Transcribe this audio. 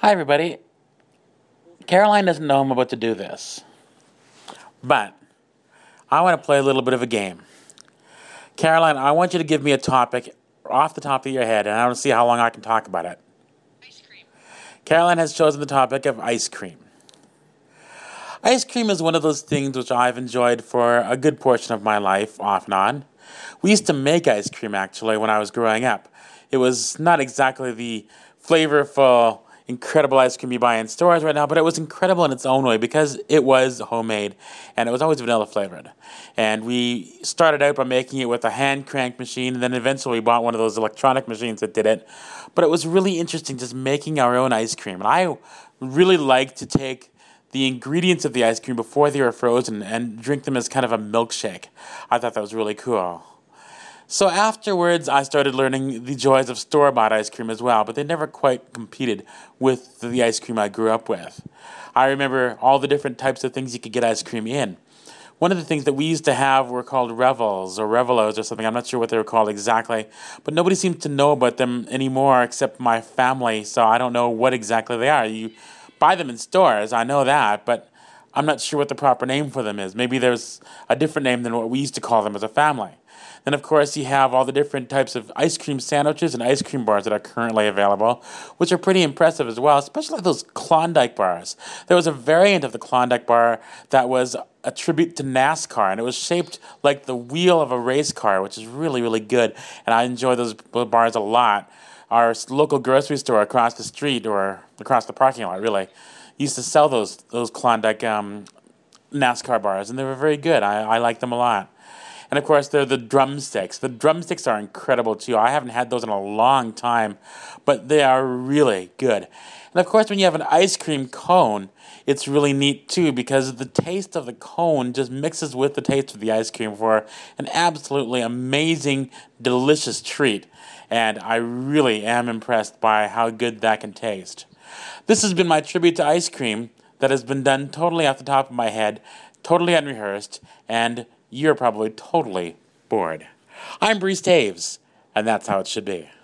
Hi, everybody. Caroline doesn't know I'm about to do this, but I want to play a little bit of a game. Caroline, I want you to give me a topic off the top of your head, and I want to see how long I can talk about it. Ice cream. Caroline has chosen the topic of ice cream. Ice cream is one of those things which I've enjoyed for a good portion of my life, off and on. We used to make ice cream, actually, when I was growing up. It was not exactly the flavorful, incredible ice cream you buy in stores right now, but it was incredible in its own way because it was homemade, and it was always vanilla flavored. And we started out by making it with a hand crank machine, and then eventually we bought one of those electronic machines that did it. But it was really interesting just making our own ice cream. And I really like to take the ingredients of the ice cream before they were frozen and drink them as kind of a milkshake. I thought that was really cool. So afterwards, I started learning the joys of store-bought ice cream as well, but they never quite competed with the ice cream I grew up with. I remember all the different types of things you could get ice cream in. One of the things that we used to have were called Revels or Revelos or something. I'm not sure what they were called exactly, but nobody seems to know about them anymore except my family, so I don't know what exactly they are. You buy them in stores, I know that, but I'm not sure what the proper name for them is. Maybe there's a different name than what we used to call them as a family. Then, of course, you have all the different types of ice cream sandwiches and ice cream bars that are currently available, which are pretty impressive as well, especially those Klondike bars. There was a variant of the Klondike bar that was a tribute to NASCAR, and it was shaped like the wheel of a race car, which is really, really good, and I enjoy those bars a lot. Our local grocery store across the street, or across the parking lot, really, used to sell those Klondike NASCAR bars, and they were very good. I like them a lot. And of course, they're the drumsticks. The drumsticks are incredible too. I haven't had those in a long time, but they are really good. And of course, when you have an ice cream cone, it's really neat too because the taste of the cone just mixes with the taste of the ice cream for an absolutely amazing, delicious treat. And I really am impressed by how good that can taste. This has been my tribute to ice cream that has been done totally off the top of my head, totally unrehearsed, and you're probably totally bored. I'm Bruce Taves, and that's how it should be.